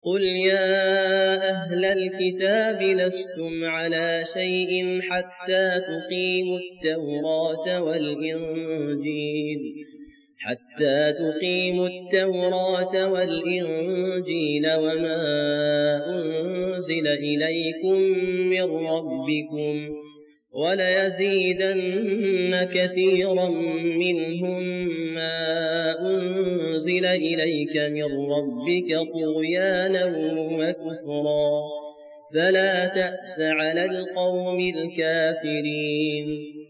قل يا أهل الكتاب لستم على شيء حتى تقيموا التوراة والإنجيل وما أنزل إليكم من ربكم وليزيدن كثيرا منهم ما أنزل إليك من ربك طغيانا وكفرا فلا تأس على القوم الكافرين.